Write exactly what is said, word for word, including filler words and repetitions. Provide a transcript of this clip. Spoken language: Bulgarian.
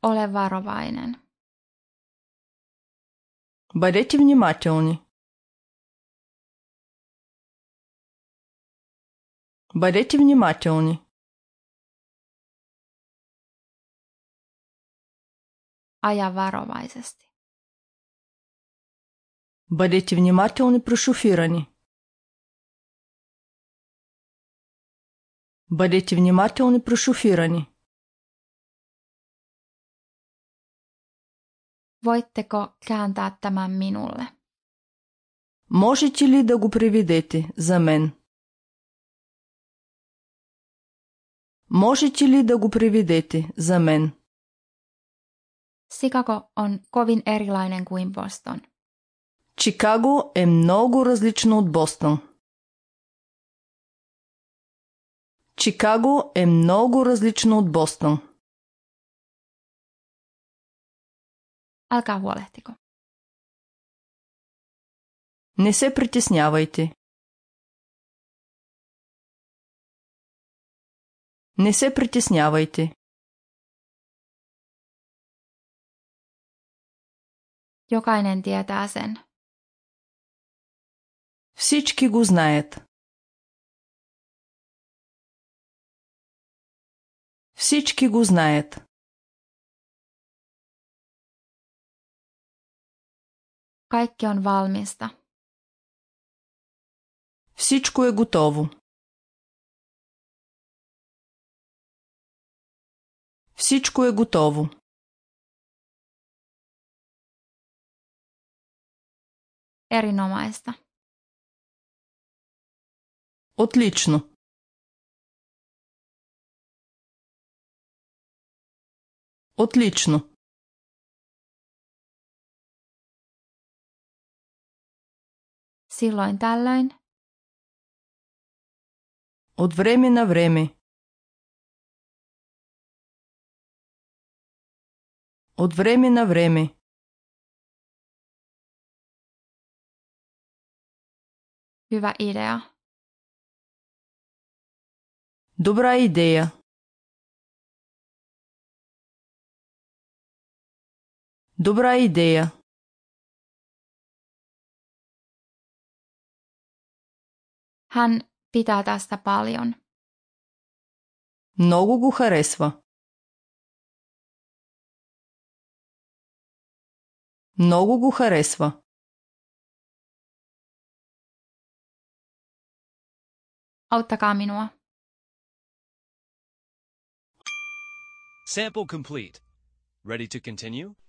Ole varovainen. Бъдете внимателни. Бъдете внимателни. Aja varovaisesti. Бъдете внимателни при шофиране. Бъдете внимателни при шофиране. Voitteko kääntää tämän minulle? Можете ли да го преведете за мен? Можете ли да го преведете за мен? Chicago on kovin erilainen kuin Boston. Чикаго е много различно от Бостон. Чикаго е много различно от Бостон. Älkää huolehtiko. Не се притеснявайте. Не се притеснявайте. Jokainen tietää sen. Всички го знаят. Всички го знаят. Kaikki on valmista. Всичко е готово. Всичко е готово. Erinomaista. Отлично. Отлично. Silloin tällöin. От време на време. От време на време. Hyvä idea. Добра идея. Добра идея. Hän pitää tästä paljon. Много го харесва. Много го харесва. Auttakaa minua. Sample complete. Ready to continue?